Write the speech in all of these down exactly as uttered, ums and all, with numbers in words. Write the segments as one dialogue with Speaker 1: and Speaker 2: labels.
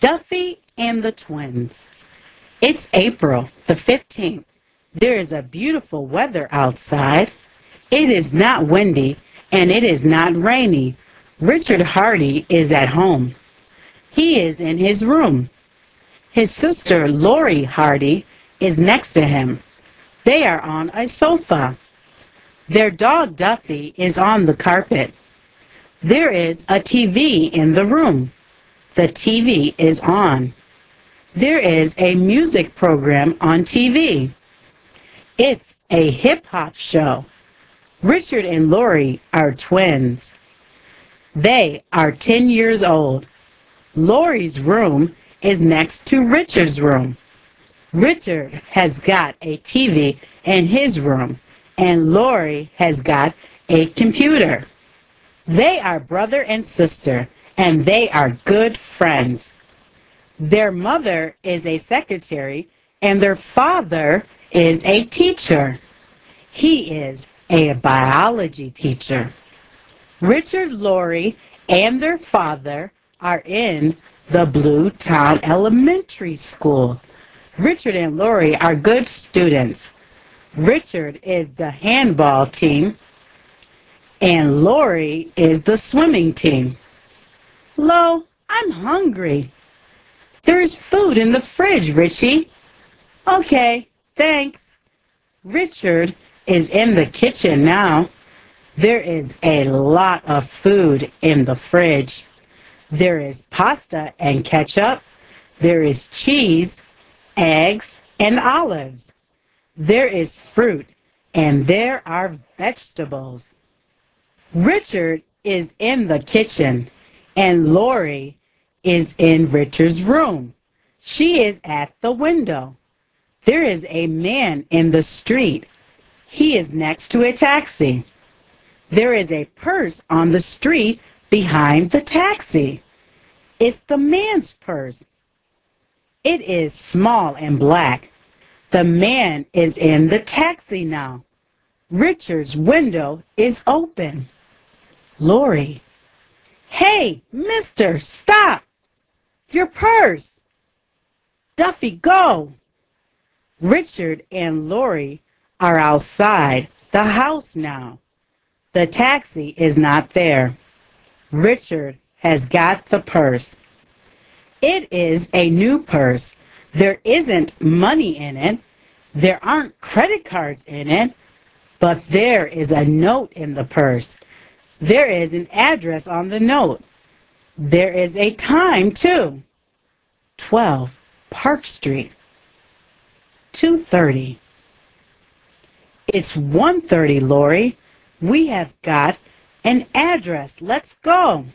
Speaker 1: Duffy and the Twins. It's April the fifteenth. There is a beautiful weather outside. It is not windy and it is not rainy. Richard Hardy is at home. He is in his room. His sister Lori Hardy is next to him. They are on a sofa. Their dog Duffy is on the carpet. There is a T V in the room. The T V is on. There is a music program on T V. It's a hip-hop show. Richard and Lori are twins. They are ten years old. Lori's room is next to Richard's room. Richard has got a T V in his room, and Lori has got a computer. They are brother and sister, and they are good friends. Their mother is a secretary, and their father is a teacher. He is a biology teacher. Richard, Lori, and their father are in the Blue Town Elementary School. Richard and Lori are good students. Richard is the handball team, and Lori is the swimming team. Lo, I'm hungry. There is food in the fridge, Richie. Okay, thanks. Richard is in the kitchen now. There is a lot of food in the fridge. There is pasta and ketchup. There is cheese, eggs, and olives. There is fruit, and there are vegetables. Richard is in the kitchen, and Lori is in Richard's room. She is at the window. There is a man in the street. He is next to a taxi. There is a purse on the street behind the taxi. It's the man's purse. It is small and black. The man is in the taxi now. Richard's window is open. Lori. Hey, mister, stop! Your purse! Duffy, go! Richard and Lori are outside the house now. The taxi is not there. Richard has got the purse. It is a new purse. There isn't money in it. There aren't credit cards in it. But there is a note in the purse. There is an address on the note. There is a time, too. twelve Park Street. two thirty. It's one thirty, Lori. We have got an address. Let's go.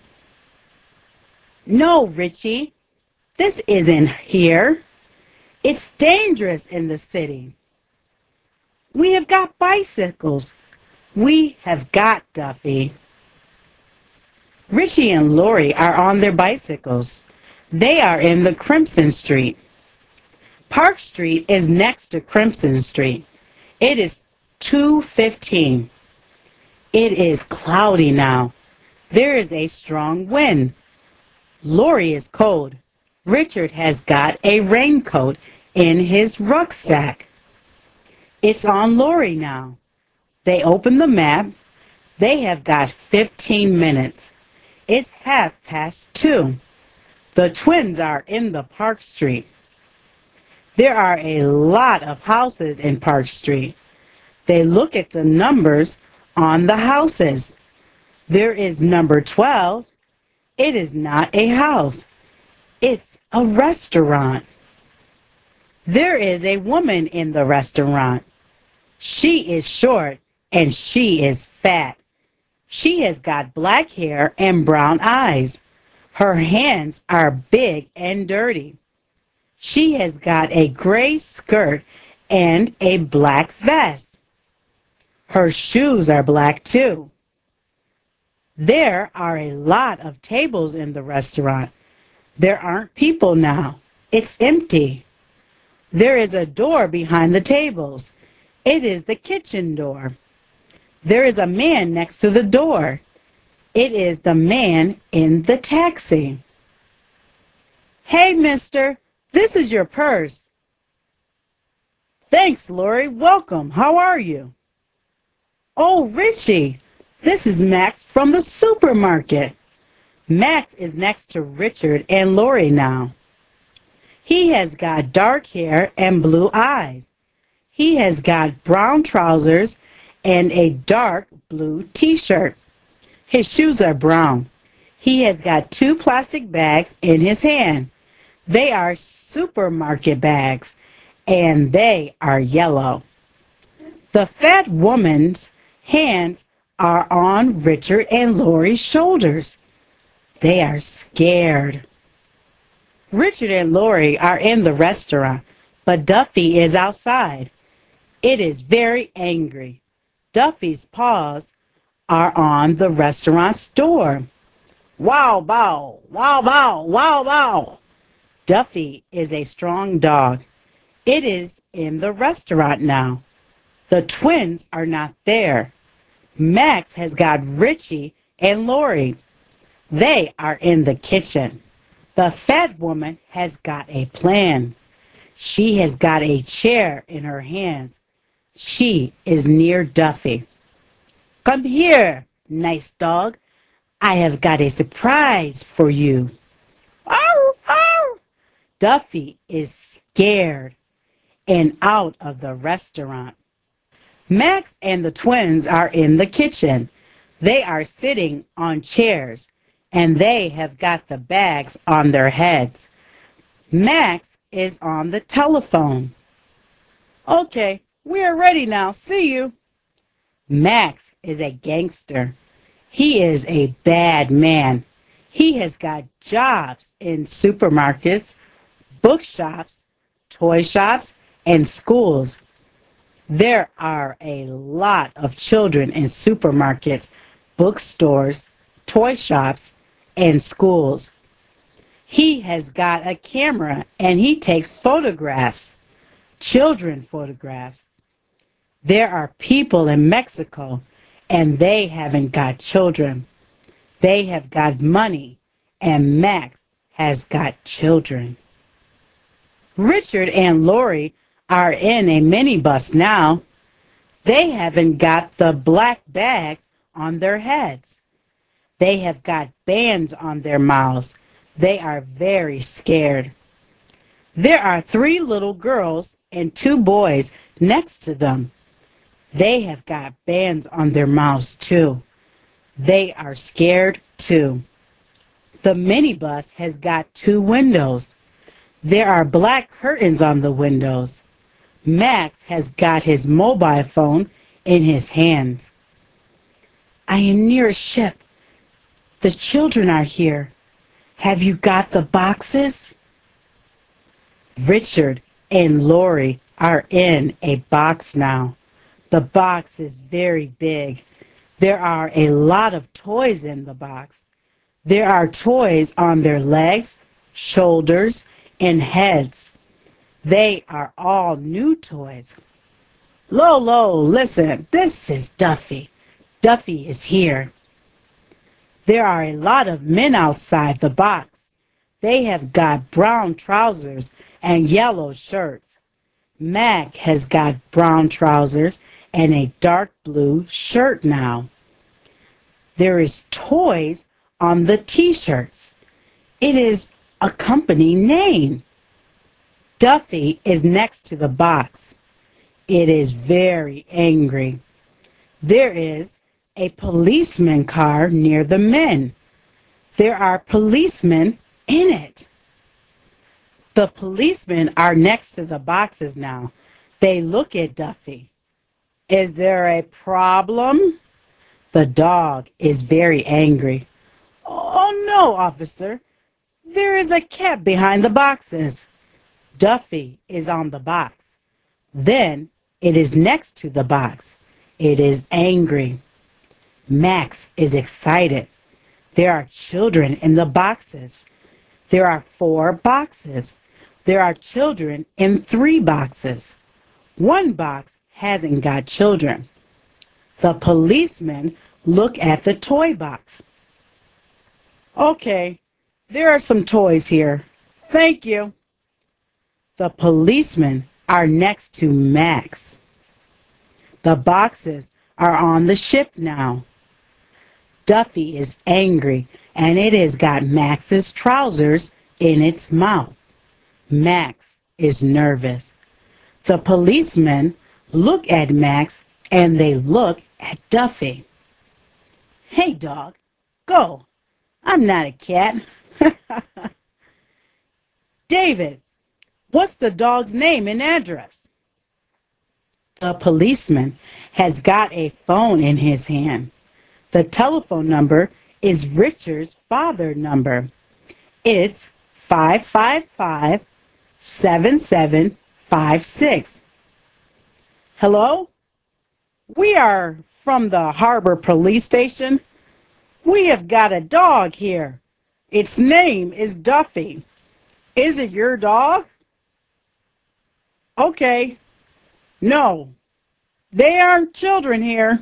Speaker 1: No, Richie. This isn't here. It's dangerous in the city. We have got bicycles. We have got Duffy. Richie and Lori are on their bicycles. They are in the Crimson Street. Park Street is next to Crimson Street. It is two fifteen. It is cloudy now. There is a strong wind. Lori is cold. Richard has got a raincoat in his rucksack. It's on Lori now. They open the map. They have got fifteen minutes. It's half past two. The twins are in the Park Street. There are a lot of houses in Park Street. They look at the numbers on the houses. There is number twelve. It is not a house. It's a restaurant. There is a woman in the restaurant. She is short and she is fat. She has got black hair and brown eyes. Her hands are big and dirty. She has got a gray skirt and a black vest. Her shoes are black too. There are a lot of tables in the restaurant. There aren't people now. It's empty. There is a door behind the tables. It is the kitchen door. There is a man next to the door. It is the man in the taxi. Hey, mister, this is your purse. Thanks, Lori. Welcome. How are you? Oh, Richie, this is Max from the supermarket. Max is next to Richard and Lori now. He has got dark hair and blue eyes. He has got brown trousers and a dark blue t-shirt. His shoes are brown. He has got two plastic bags in his hand. They are supermarket bags, and they are yellow. The fat woman's hands are on Richard and Lori's shoulders. They are scared. Richard and Lori are in the restaurant, but Duffy is outside. It is very angry. Duffy's paws are on the restaurant's door. Wow, bow, wow, bow, wow, bow. Duffy is a strong dog. It is in the restaurant now. The twins are not there. Max has got Richie and Lori. They are in the kitchen. The fat woman has got a plan. She has got a chair in her hands. She is near Duffy. Come here, nice dog. I have got a surprise for you. Ow, ow. Duffy is scared and out of the restaurant. Max and the twins are in the kitchen. They are sitting on chairs, and they have got the bags on their heads. Max is on the telephone. Okay, we are ready now. See you. Max is a gangster. He is a bad man. He has got jobs in supermarkets, bookshops, toy shops, and schools. There are a lot of children in supermarkets, bookstores, toy shops, and schools. He has got a camera and he takes photographs, children photographs. There are people in Mexico and they haven't got children. They have got money and Max has got children. Richard and Lori are in a minibus now. They haven't got the black bags on their heads. They have got bands on their mouths. They are very scared. There are three little girls and two boys next to them. They have got bands on their mouths too. They are scared too. The minibus has got two windows. There are black curtains on the windows. Max has got his mobile phone in his hands. I am near a ship. The children are here. Have you got the boxes? Richard and Lori are in a box now. The box is very big. There are a lot of toys in the box. There are toys on their legs, shoulders, and heads. They are all new toys. Lolo, listen, this is Duffy. Duffy is here. There are a lot of men outside the box. They have got brown trousers and yellow shirts. Mac has got brown trousers and a dark blue shirt now. There is toys on the t-shirts. It is a company name. Duffy is next to the box. It is very angry. There is a policeman car near the men. There are policemen in it. The policemen are next to the boxes now. They look at Duffy. Is there a problem? The dog is very angry. Oh no, officer. There is a cat behind the boxes. Duffy is on the box. Then it is next to the box. It is angry. Max is excited. There are children in the boxes. There are four boxes. There are children in three boxes. One box hasn't got children. The policemen look at the toy box. Okay, there are some toys here. Thank you. The policemen are next to Max. The boxes are on the ship now. Duffy is angry and it has got Max's trousers in its mouth. Max is nervous. The policemen look at Max and they look at Duffy. Hey, dog, go. I'm not a cat. David, what's the dog's name and address? The policeman has got a phone in his hand. The telephone number is Richard's father's number. It's five five five, seven seven five six. Hello? We are from the Harbor Police Station. We have got a dog here. Its name is Duffy. Is it your dog? Okay. No, they aren't children here.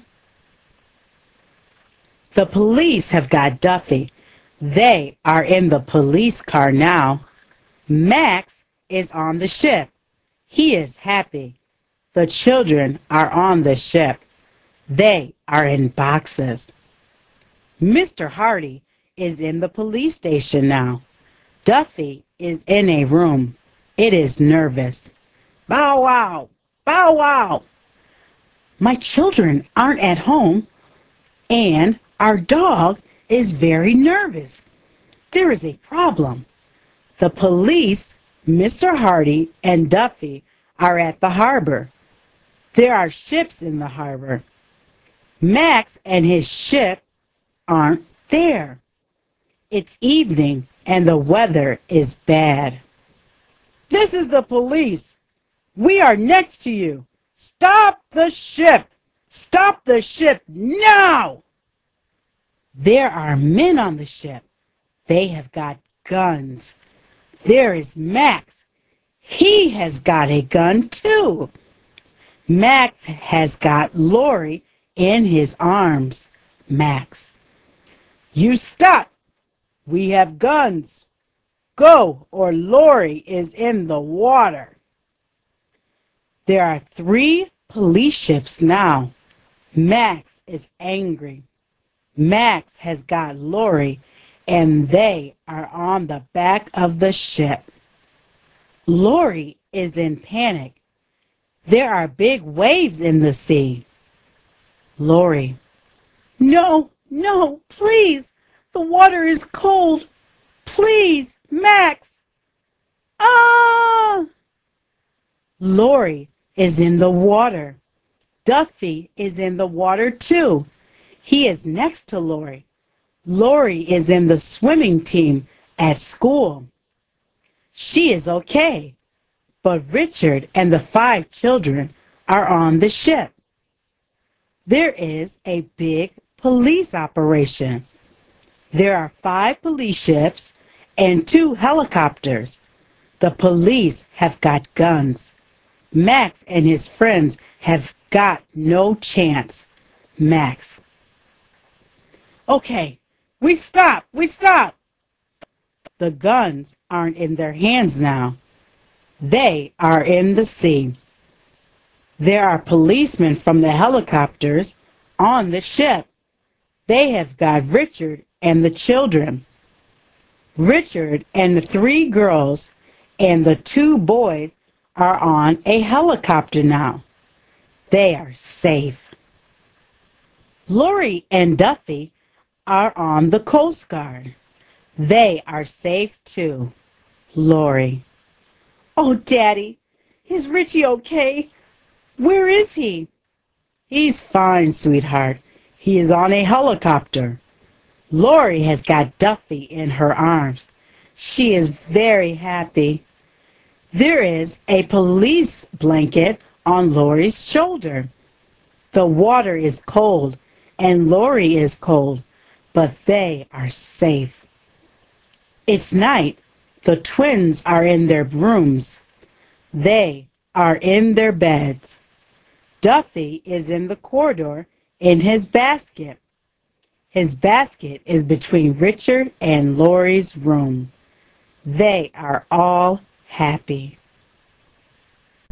Speaker 1: The police have got Duffy. They are in the police car now. Max is on the ship. He is happy. The children are on the ship. They are in boxes. Mister Hardy is in the police station now. Duffy is in a room. It is nervous. Bow wow! Bow wow! My children aren't at home, and our dog is very nervous. There is a problem. The police, Mister Hardy, and Duffy are at the harbor. There are ships in the harbor. Max and his ship aren't there. It's evening and the weather is bad. This is the police. We are next to you. Stop the ship. Stop the ship now. There are men on the ship. They have got guns. There is Max. He has got a gun too. Max has got Lori in his arms. Max. You stop. We have guns. Go, or Lori is in the water. There are three police ships now. Max is angry. Max has got Lori, and they are on the back of the ship. Lori is in panic. There are big waves in the sea. Lori. No, no, please. The water is cold. Please, Max. Ah! Lori is in the water. Duffy is in the water too. He is next to Lori. Lori is in the swimming team at school. She is okay, but Richard and the five children are on the ship. There is a big police operation. There are five police ships and two helicopters. The police have got guns. Max and his friends have got no chance. Max. Okay, we stop, we stop. The guns aren't in their hands now. They are in the sea. There are policemen from the helicopters on the ship. They have got Richard and the children. Richard and the three girls and the two boys are on a helicopter now. They are safe. Lori and Duffy are on the Coast Guard. They are safe too. Lori. Oh, Daddy, is Richie okay? Where is he? He's fine, sweetheart. He is on a helicopter. Lori has got Duffy in her arms. She is very happy. There is a police blanket on Lori's shoulder. The water is cold and Lori is cold, but they are safe. It's night. The twins are in their rooms. They are in their beds. Duffy is in the corridor in his basket. His basket is between Richard and Lori's room. They are all happy.